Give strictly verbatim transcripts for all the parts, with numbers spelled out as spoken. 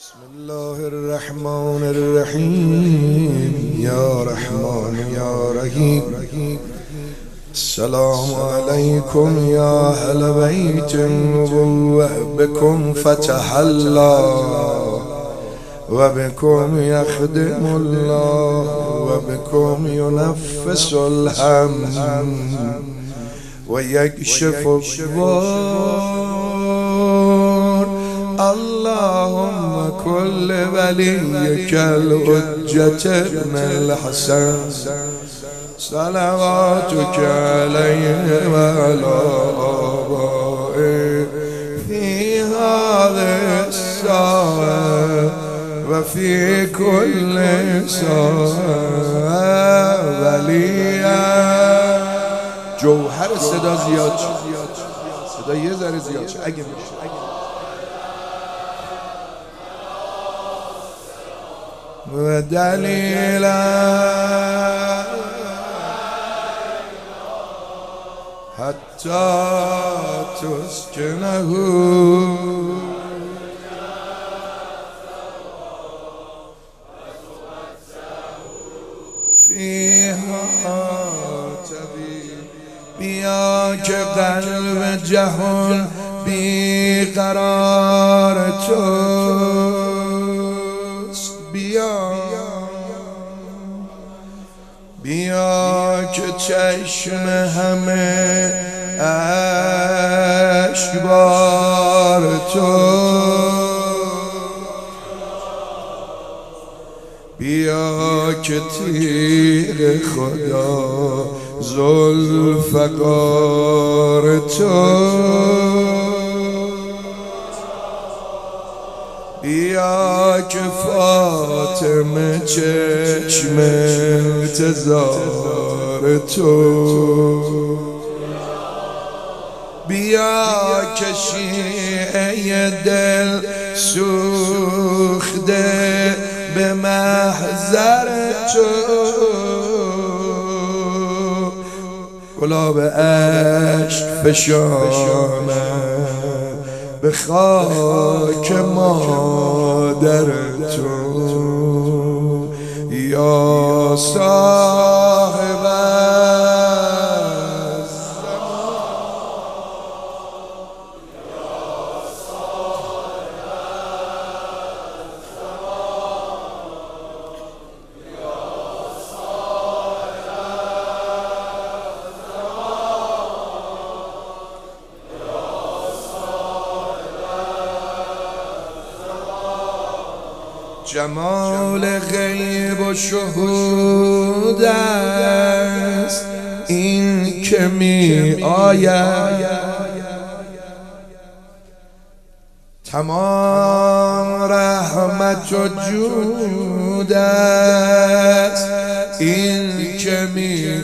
بسم الله الرحمن الرحيم يا رحمن يا رحيم السلام عليكم يا أهل بيت النبوة بكم فتح الله وبكم يخدم الله وبكم ينفس الهم ويكشف الضر. اللهم كل وليك الحجة ابن الحسن صلواتك عليه وعلى آبائه في هذه الساعة وفي كل ساعة وليا. جوهر صدا زیاد صدا یه ذره زیاد اگه میشه و دلیلا حتی تسکنه فیها تبی. بیا که قلب جهان بیقرار توست. بیا بیا که چشم همه اشکبار توست. بیا که تیغ خدا ذوالفقار توست. بیا که فاطمه چشم انتظار تو. بیا که شیعه دل سوخته به محضر تو. گلاب عشق فشانم به خاک مادر تو یا صاحب جمال غیب و شهود است این که می آید. تمام رحمت و جود است این که می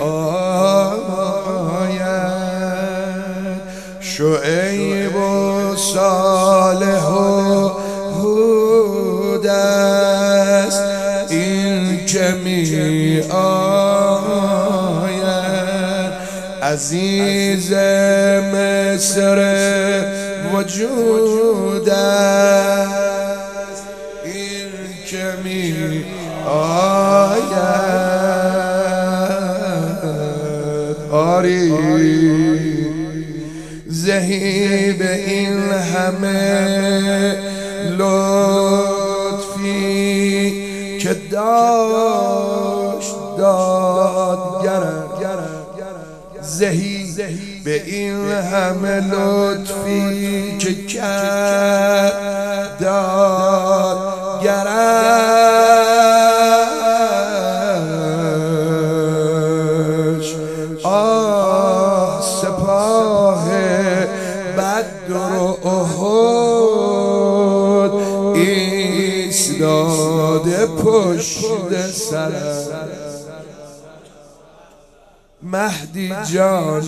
آید. شعیب و صالح و است این که می آید. عزیز مصر وجود است این که می آید. آری ذهیب این همه لطفی که داشت دادگرم. زهی به این همه لطفی که کرد دادگرش. آه سپاه بدر و احد ایستاده پشت سرم. مهدی جان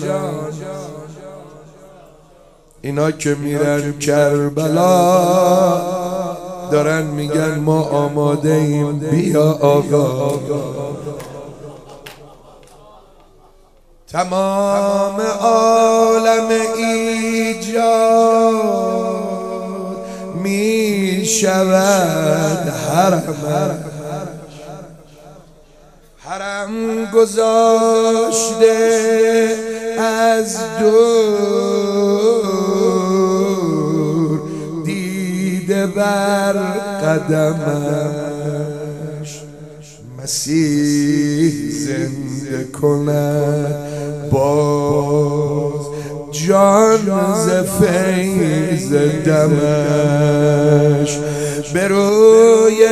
اینا که میرن کربلا دارن میگن ما آماده ایم بیا آقا. تمام عالم ایجاد می می شود حرم، حرم گذاشته از دور، دیده بر قدمش مسیح زنده کند باز جان ز فیض دمش. به روی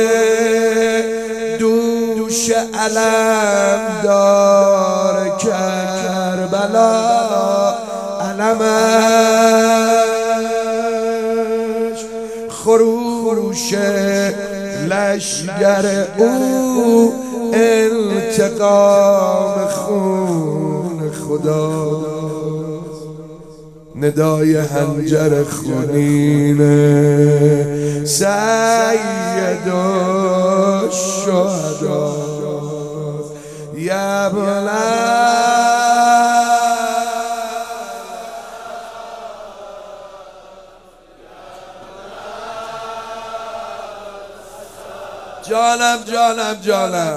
دوش علم دار کربلا علمش، خروش لشگر او انتقام خون خدا، ندای حنجر خونین سید الشهدا. یا جانم جانم جانم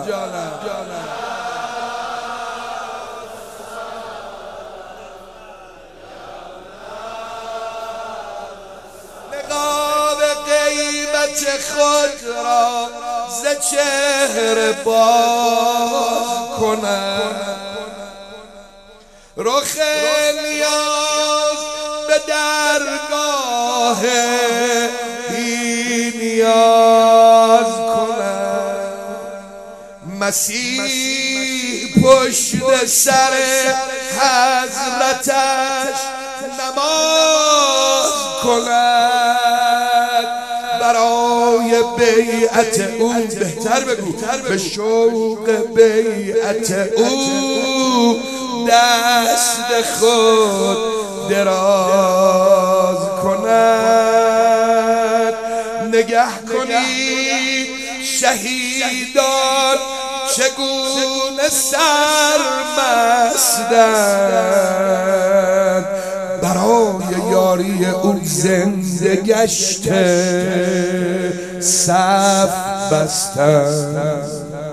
نقاب غیبت خود را ز چهره باز کنم، رخ نیاز به درگاه بی نیاز کنم، مسیح پشت سر حضرتش نماز کند، برای بیعت او بهتر بگو به شوق بیعت او دست خود دراز کند. نگه کنید شهیدان چگونه سرمستند، برای یاری او زنده گشته صف بستند.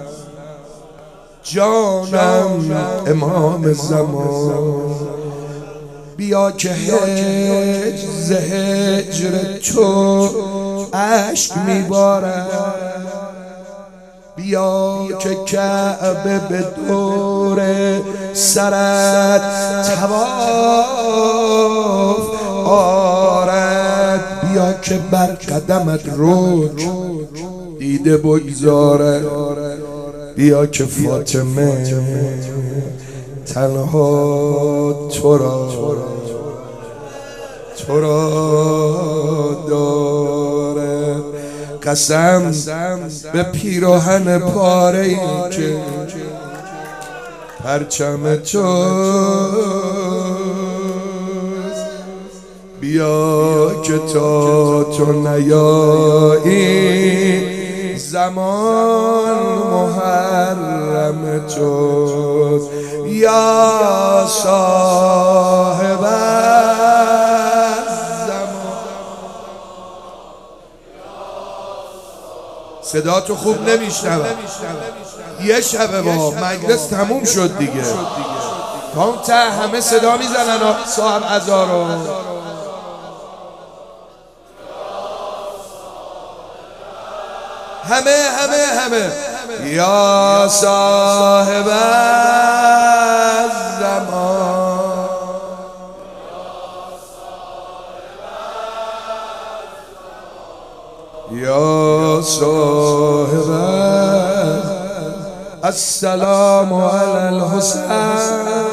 جانم امام زمان بیا که هجر ز هجر تو اشک میبارد، بیا که کعبه به دور سرت طواف آرد، بیا که بر قدمت رک دیده بگذارد، بیا که فاطمه تنها تو را تو را دارد. قسم به پیراهن پاره ای که پرچم توست، بیا که تا تو نیایی زمان محرم توست. یا صاحب صدا تو خوب نمیشنوم، یه شبه با مجلس تموم شد دیگه، تا اون ته همه صدا میزنن صاحب عزا رو. همه همه همه یا صاحب الزمان، یا صاحب السلام علی الحسین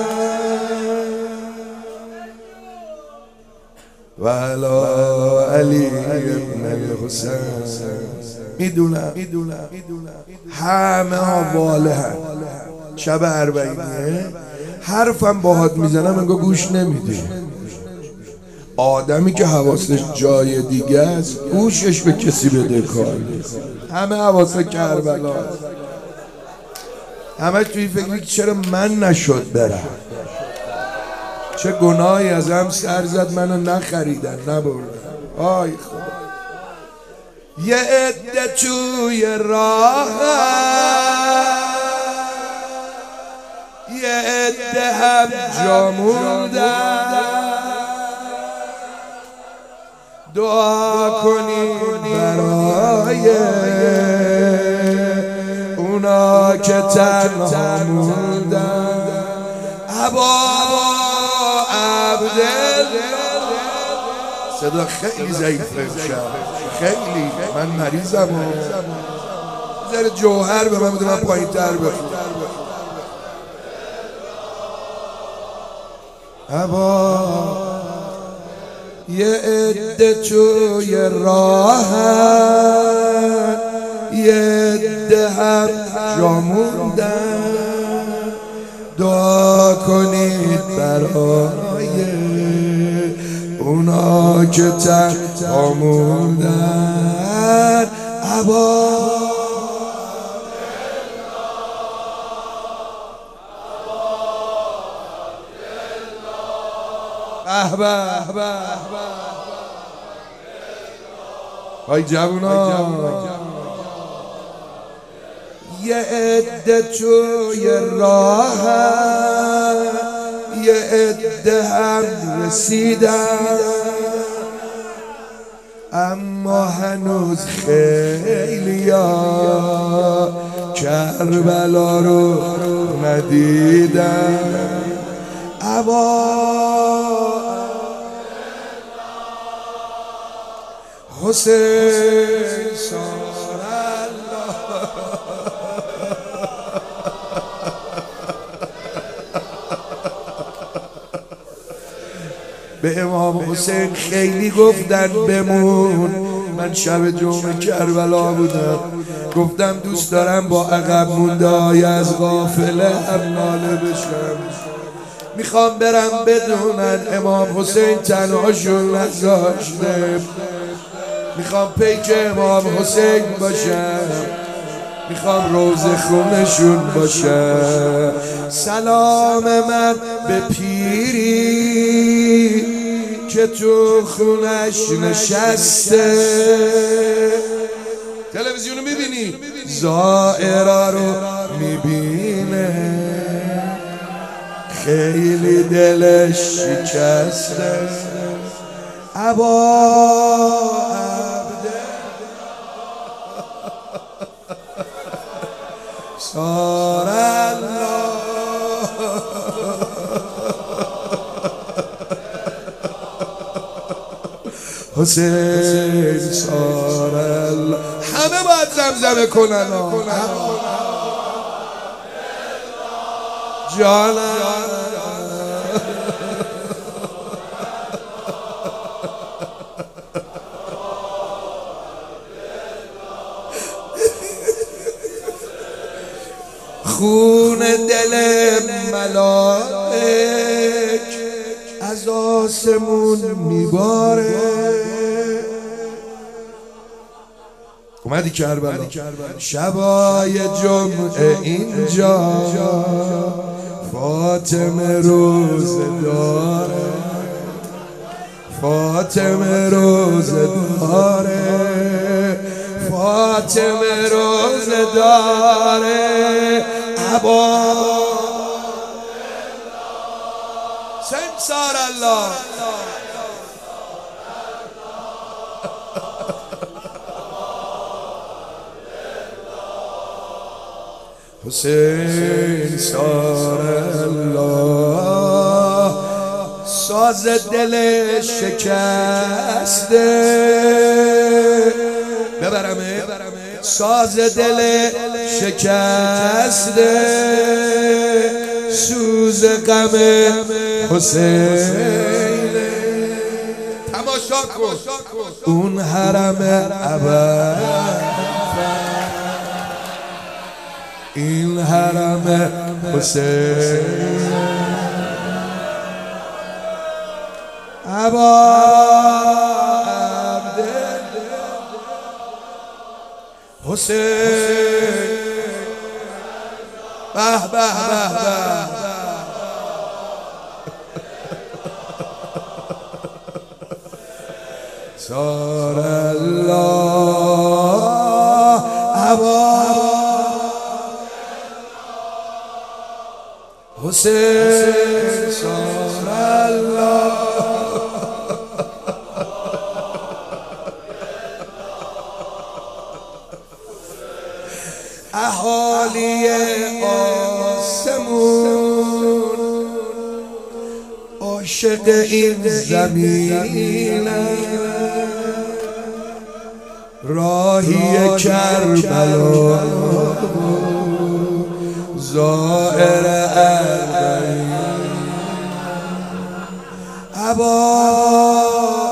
و علی علی ابن الحسین. میدونم همه ها والهن، شب اربعینیه حرفم باهات میزنم انگار گوش نمیدی. آدمی که حواسش جای دیگه است گوشش به کسی بده کار نیست. همه حواس کربلا، همه توی فکری که چرا من نشد برم، چه گناهی ازم سر زد منو نخریدن نبردن. آی خدا یه عده توی راه، یه عده هم جا موندن. دعا کنید برای اونا که تنها موندن. ابا عبدالله صدا خیلی ضعیفه امشب، خیلی من مریضم و ذره جوهر به من بده، من پایین تر بخونم. ابا یه عده توی راهن، یه عده هم جا موندن. دعا کنید برای اونا که تنها موندن. ابا به به به های جوونا، یه عده توی راه، یه عده هم رسیدن، اما هنوز خیلیا کربلا رو ندیدن. ابا حسین سار الله، به امام حسین خیلی گفتن بمون. من شب جمعه کربلا بودم، گفتم دوست دارم با عقب مونده های از قافله هم ناله بشم. میخوام برم بدونن امام حسین تنهاشون نذاشته. میخوام پیک امام حسین باشم، میخوام روز خونشون باشم. سلام من به پیری که تو خونش نشسته. تلویزیونو میبینی؟ زائرا رو میبینه، خیلی دلش شکسته. ابا سار الله، حسین سار الله. همه باید زمزمه کنن جانم. خون دل ملائک از آسمون میباره. اومدی کربلا شبای جمعه اینجا، فاطمه روزه داره، فاطمه روزه داره، فاطمه روزه داره. ابا حسین سار الله، حسین سار الله. ساز دل شکسته ببرمه، ساز دل شکسته، سوز غم حسین. تماشا کن اون حرم ابد، این حرم حسین. ابا حسین، به به به به، سار الله. ابا حسین سار الله اهالی آسمون عاشق این زمین راهی کربلا زائر اربعین ابا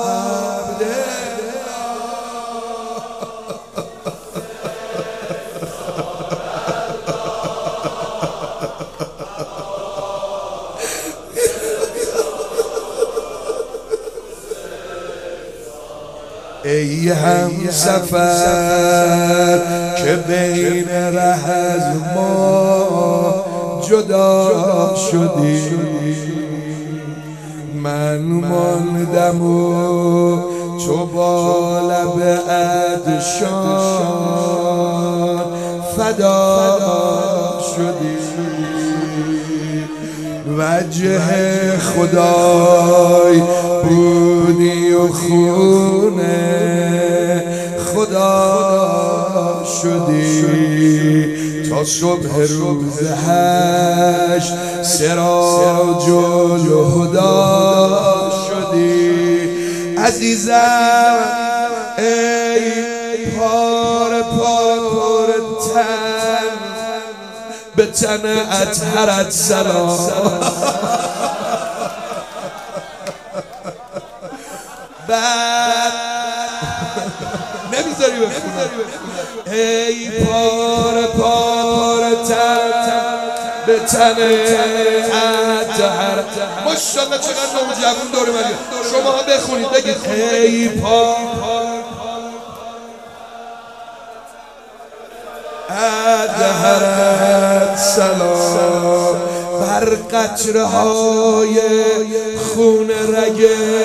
ای هم سفر که بین ره از ما جدا شدی من ماندم و تو با لب ادشان فدا شدی وجه خدای بودی و خونه خدا شدی تا صبح روز هشت سراج الهدا شدی عزیزم ای پار پار تن به تن اطهرت سلام بعد نمیذاری بخونم ای پار پار تن به تن اطهرت ماشاءالله چقدر نوجوان دور من شما ها بخونید بگید ای پار اطهرت سلام بر قطره های خون رگ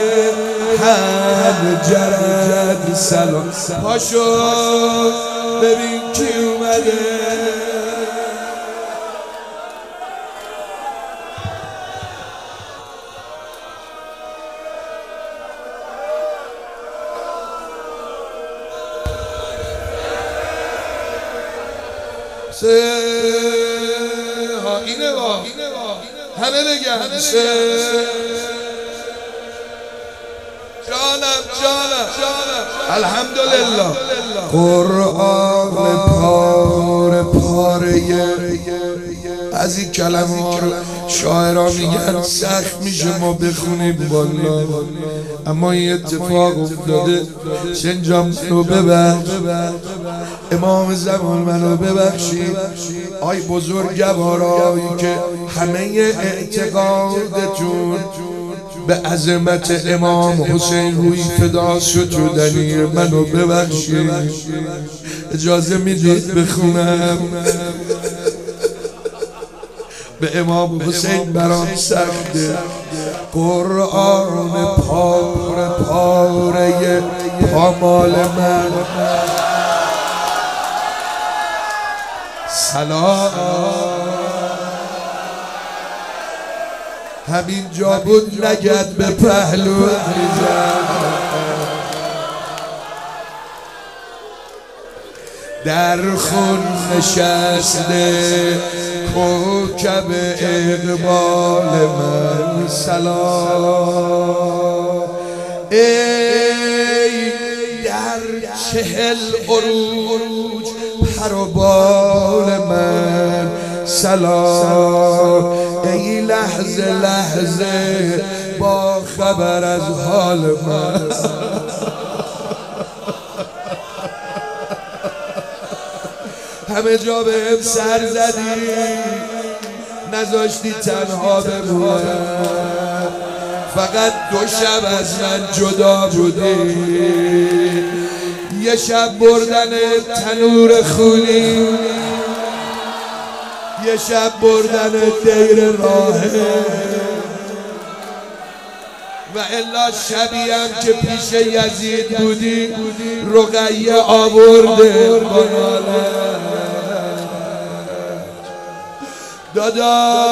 حنجرت سلام پاشو ببین کی اومده سه ها اینه با همه بگم سه جانم جانم الحمدلله قرآن پاره پاره از این کلمه ها رو شاعران میگن سخت میشه ما بخونیم والا اما این اتفاق افتاده سنجام منو ببخش امام زمان منو ببخشید آی بزرگوارایی که همه اعتقادتون به عظمت امام حسین روی فدا شدنی منو ببخشید اجازه میدید بخونم به امام حسین برام سخته قرآن پاره پاره پامال من سلام همین جا بود نگد به پهلو در خون نشسته کوکب اقبال من سلام ای در چهل عروج پر و بال من سلام ای لحظه لحظه با خبر از حال من همه جا بهم سر زدی نذاشتی تنها بمونم فقط دو شب از من جدا بودی یه شب بردن تنور خونی یه شب بردن دیر راهه و الا شبی هم که پیش یزید بودی رقیه آورده بناله دادا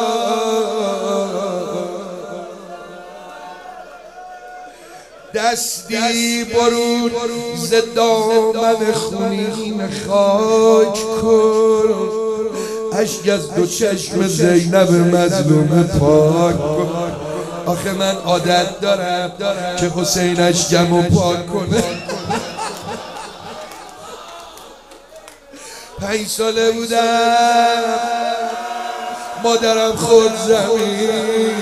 دستی برون ز دامن خونین خاک کن، اشک از دو چشم زینب مظلوم پاک کن. آخه من عادت دارم که حسین اشکمو پاک کنه. پنج ساله بودم مادرم خورد زمین،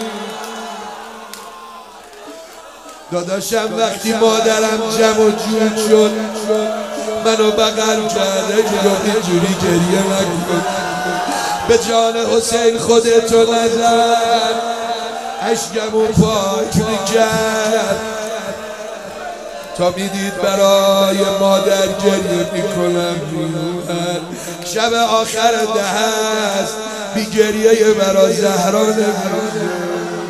داداشم وقتی مادرم جمع و جور شد منو بغل کرده گفت اینجوری گریه نکن، به جان حسین خودتو نزن، اشکمو پاک میکرد تا میدید برای مادر گریه میکنم میومد. شب آخر دهست بی گریه برا زهرا نمیشه.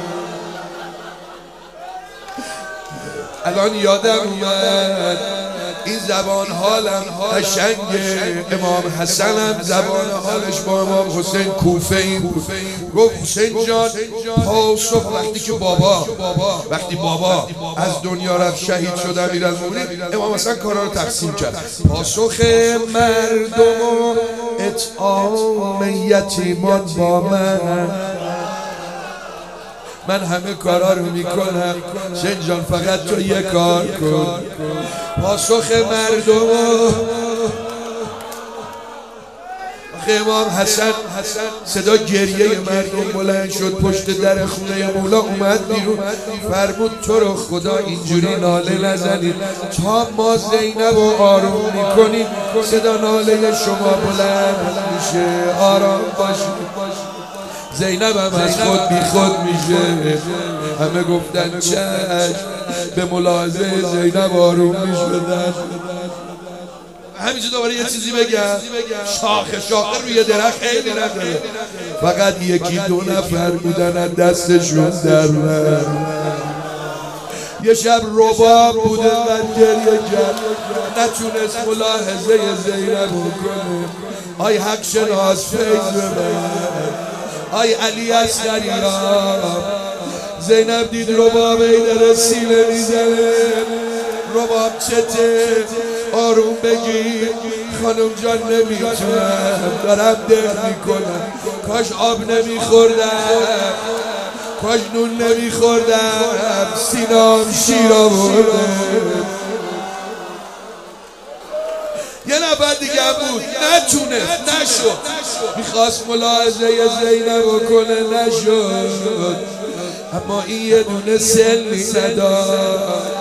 الان یادم اومد این زبان حالم قشنگه. امام حسنم زبان حالش با امام حسین کوفه این بود. گفت حسین جان پاسخ وقتی که بابا وقتی بابا از دنیا رفت شهید شد امیرالمومنین، امام حسن کارا رو تقسیم کرد. پاسخ مردم و اطعام یتیمان با من، من همه کارا رو میکنم، حسین جان فقط تو یه کار کن. پاسخ مردم امام حسن صدا گریه مردم بلند شد، پشت در خونه مولا اومد بیرون، فرمود تو رو خدا اینجوری ناله نزنید، تا ما زینب رو آروم میکنیم صدا ناله شما بلند میشه، آرام باشید. زینب هم از خود بی خود میشه. همه گفتن چشم، به ملاحظه زینب آروم میشدن. همینجا دوباره یه چیزی بگم، شاخه شاخه روی درخت خیلی نداره، فقط یکی دو نفر بودن از دستشون در من. یه شب رباب بوده و گریه کرد، نتونست ملاحظه زینب کنه. آی حق شناس فیض ببرد، آی علی اصغری را. زینب دید رباب ایدر سینه میزنه، رباب چته آروم بگیر خانم جان، نمیتونم دارم درد میکنم، کاش آب نمیخوردم، کاش نون نمیخوردم، سینام شیر آورده. یه نفر دیگه بود نتونست، نشد، میخواست ملاحظه زینب کنه، نشد، اما این یه دونه سلی نداد.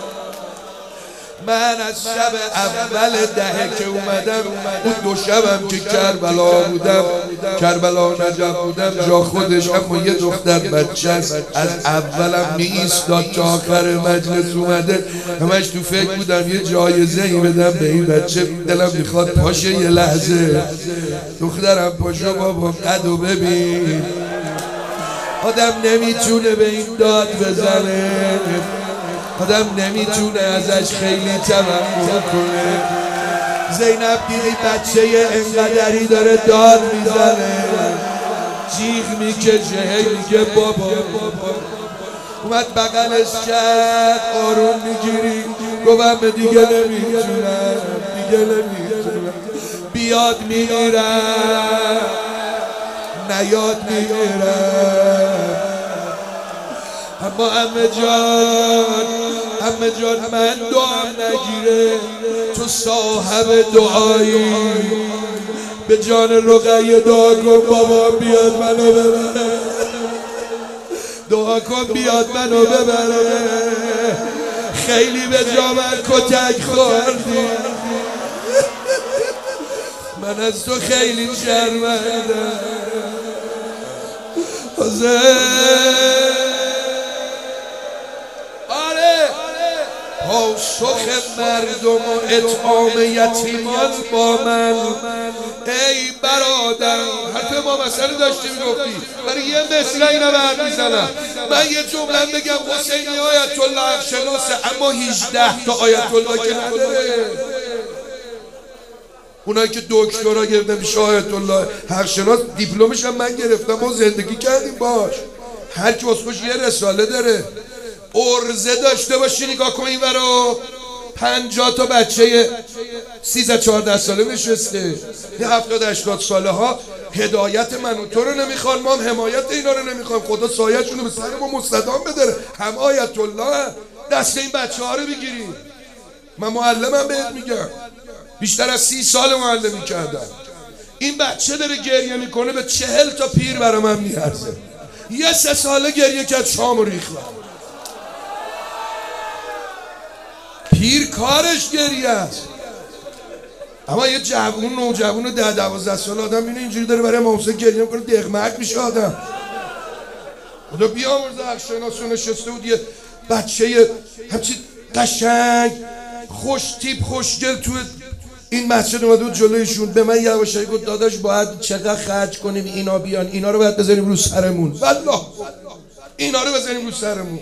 من از شب اول دهه که اومدم، اون دو شبم که کربلا بودم، کربلا نجف بودم جا خودش، اما یه دختر بچه است از اولم می ایستاد تا آخر مجلس اومده. همش تو فکر بودم یه جایزه ای بدم به این بچه، دلم میخواد پاشه یه لحظه. دخترم پاشو بابا قدو ببین، آدم نمیتونه به این داد بزنه، آدم نمیتونه ازش خیلی توقع کنه. زینب دیدی بچه انقدری داره داد میزنه، جیغ میکشه، هی میگه بابا. اومد بغلش کرد، آروم میگیری، گفتم دیگه نمیتونم، دیگه نمیتونم، بیاد میمیرم، نیاد میمیرم. اما عمه جان، عمه جان من دعام نگیره، تو صاحب دعایی، به جان رقیه دعا کن بابا بیاد منو ببره، دعا کن بیاد منو ببره، خیلی به جا من کتک خوردی، من از تو خیلی شرمندم حسین. پاسخ مردم و اطعام یتیمان با من، ای برادر. حرف ما مسئله داشتی میگفتی، برای یه مصرع اینا برد میزنم. من یه جمله بگم، حسینی آیت الله حق شناسه، اما هجده تا آیت الله که نداره. اونایی که دکترا گرفتن پیش آیت الله حقشناس دیپلمش هم من گرفتم، ما زندگی کردیم باش. هر کی واسش یه رساله داره. ارزه داشته باشی نگاه کن اینورا، پنجاه تا بچه سیزده چهارده ساله نشسته، یه هفتاد هشتاد ساله ها هدایت من و تو رو نمیخوان، ما هم حمایت اینا رو نمیخوام. خدا سایه‌شون رو به سر ما مستدام بداره. هم آیت الله دست این بچه ها رو بگیری. من معلمم بهت میگم، بیشتر از سی سال معلمی کردم. این بچه داره گریه میکنه به چهل تا پیر برای من میارزه. یه سه ساله گریه کرد شام و ریختم. پیر کارش گریه است. اما یه جوون نوجوون ده دوازده سال آدم اینه اینجوری داره برای امام حسین گریه میکنه، دغمک میشه آدم. خدا بیامرزه حقشناسو نشسته بود یه بچه همچین قشنگ خوش تیپ خوشگل تو این مسجد اومده بود جلویشون، به من یواشکی گفت داداش باید چقدر خرج کنیم اینا بیان، اینا رو باید بزنیم رو سرمون. والله اینا رو بزنیم رو سرمون.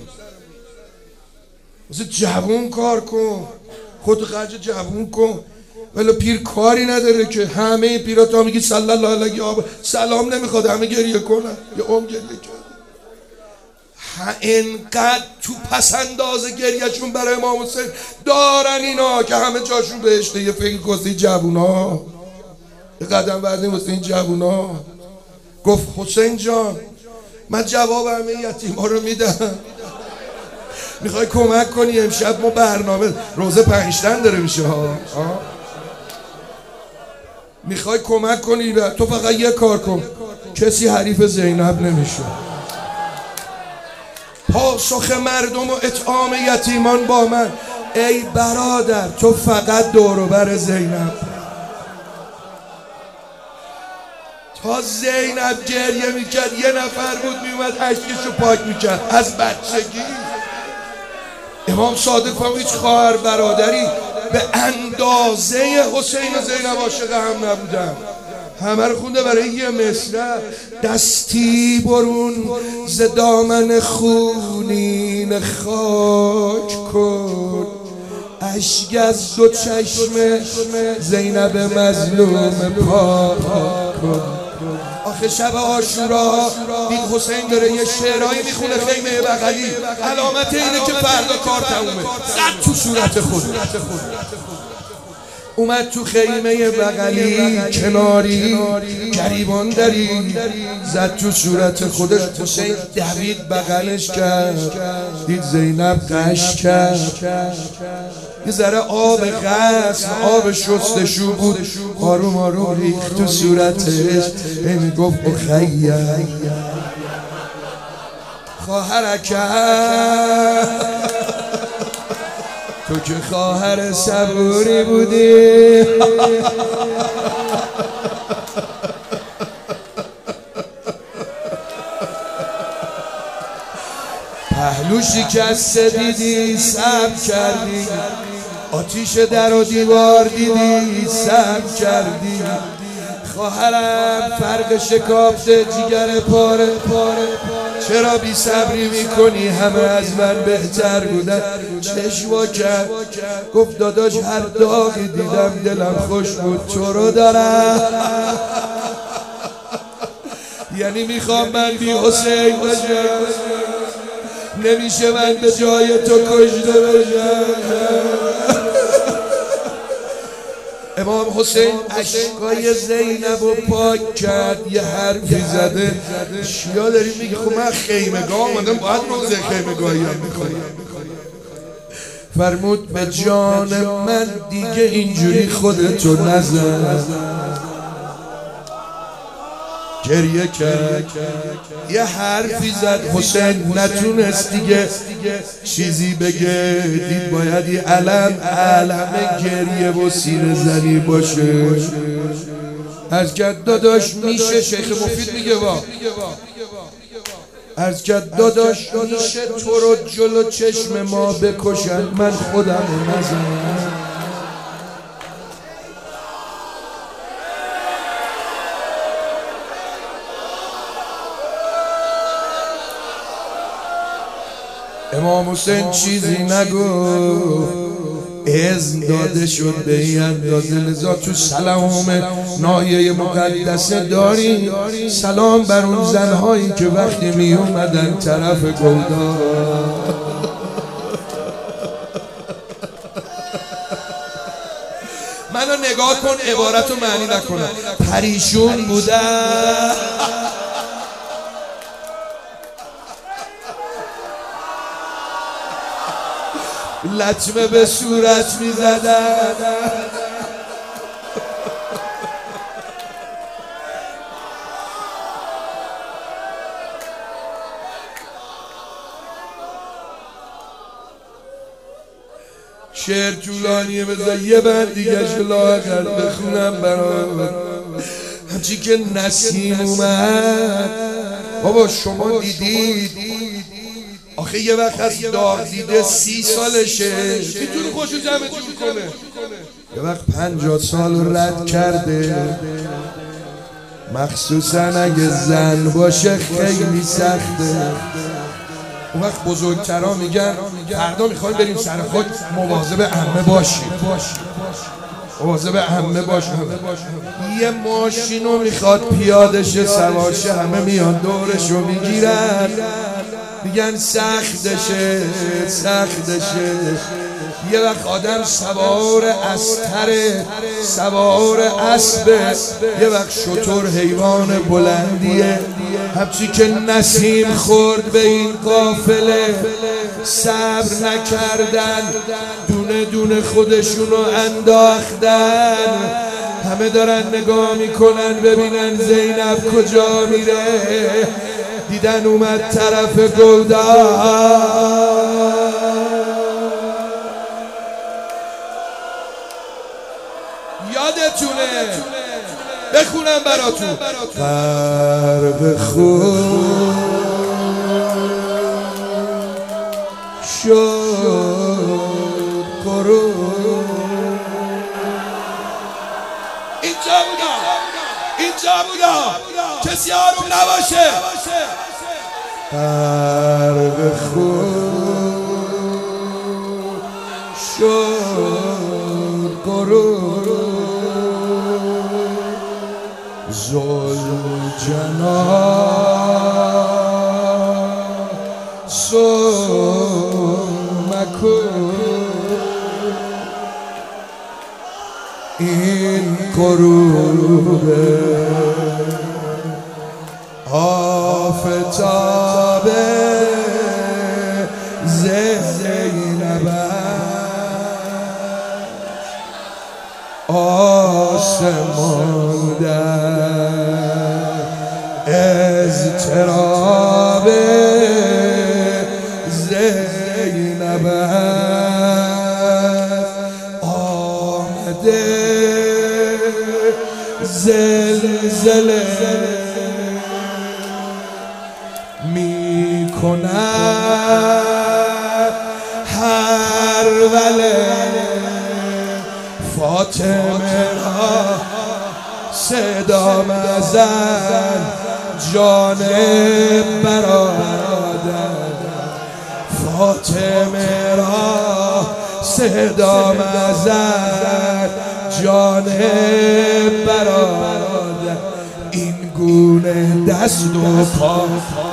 مثل جوون کار کن، خود خرج جوون کن. ولی پیر کاری نداره که همه پیرا تا میگی صلی الله علیه و سلام نمیخواد، همه گریه کنن. یه عمر گریه کرد. اینقدر تو پسنداز گریهشون برای امام حسین دارن اینا که همه جاشون بهشته. یه فکر کسی جوونا یه قدم بردیم واسه این جوونا. گفت حسین جان من جواب همه یتیما رو میدم، میخوای کمک کنی؟ امشب ما برنامه روزه پنجتن داره میشه ها، میخوای کمک کنی؟ تو فقط یه کار کن، کسی حریف زینب نمیشه. پاسخ مردم و اطعام یتیمان با من. ای برادر تو فقط دوروبر زینب. تا زینب گریه میکرد یه نفر بود میومد اشکشو پاک میکرد از بچگی. امام صادق فهم هیچ خواهر برادری به اندازه حسین و زینب عاشق هم نبودن. همه رو خونده برای یه مصرع. دستی برون ز دامن خونین خاک کن، اشک از دو چشم زینب مظلوم پاک کن. آخه شب عاشورا دید حسین داره یه شعرهایی میخونه خیمه بغلی، علامت اینه که فردا کار تمومه. زد تو صورت خود. اومد تو خیمه بغلی کناری گریبان دری، زد تو صورت خودش. حسین دوید بغلش کرد، دید زینب قش کرد. یه ذره آب غسل آب شستشو بود، آروم آروم ریخت تو صورتش. همی گفت اخیر خواهرکم تو که خواهر صبوری بودی. پهلو شکسته دیدی صبر کردی، آتیش در و دیوار دیدی صبر کردی. خواهرم فرق شکافته جگر پاره پاره، چرا بی صبری میکنی؟ همه از من بهتر بودن. چشوا کرد گفت داداش هر داغی دیدم دلم خوش بود، تو رو دارم. یعنی میخوام من بی حسین باشم، نمیشه من به جای تو کشته باشم. امام حسین اشکای زینب رو پاک کرد، یه حرفی زده. شیا داریم میگه خب من خیمگاه آمدم باید روزه خیمگاهی هم میکنم. فرمود به جان من دیگه اینجوری خودتو نزن. گریه کرد یه حرفی زد. حسین نتونست دیگه چیزی بگه، دید باید یه علم علم گریه و سینه زنی باشه. از کرد داداش میشه، شیخ مفید میگه وا، از کرد داداش میشه تو رو جلو چشم ما بکشن، من خودم رو نزنم. امام حسین چیزی نگو. اذن داده شد به این اندازه. لذا تو سلام نایه مقدسه داری سلام بر اون زنهایی که وقتی می اومدن طرف گودا منو نگاه کن، عبارتو معنی نکنم، پریشون بودن، لطمه به صورت می زدن. شعر طولانیه، بذار یه بند دیگه شلاغر بخونم برام. همچی که نسیم اومد بابا شما دیدید آخه یه وقت از داغ دیده سی سالشه میتونه خوشو جمع جور کنه، یه وقت پنجاه سال رد کرده، مخصوصا اگه زن باشه خیلی سخته. اون وقت بزرگترا میگن فردا میخوایم بریم سر خود، مواظب عمه باشیم، مواظب عمه باشیم. یه ماشینو میخواد پیاده شه سوار شه، همه میان دورشو میگیرن میگن سختشه سختشه. یه وقت آدم سوار استره، سوار اسبه، یه وقت شتر حیوان بلندیه. همچی که نسیم خورد به این قافله صبر نکردن، دونه دونه خودشونو انداختن. همه دارن نگاه میکنن ببینن زینب کجا میره. دیدن اومد طرف گودا، یادتونه بخونم براتون. غرق خود شد قرون. اینجا بودم اینجا بودم کسی آروم نباشه. غرق خود شد قرون زلجنا سمکن. این غروب آفتاب زینب آسمان در اضطراب زینب آمده زلزله می کند هر وله. فاطمه را صدا مزن جان برادر، فاطمه را صدا مزن جان برادر. این گونه دست و پا